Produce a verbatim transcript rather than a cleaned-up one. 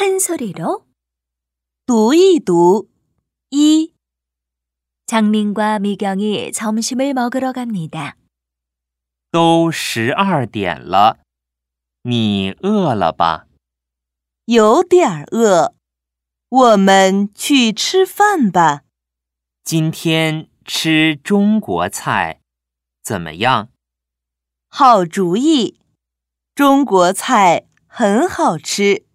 큰 소리로 读一读。一 장민과 미경이 점심을 먹으러 갑니다. 都十二点了，你饿了吧？ 有点饿，我们去吃饭吧。 今天吃中国菜，怎么样？ 好主意，中国菜很好吃。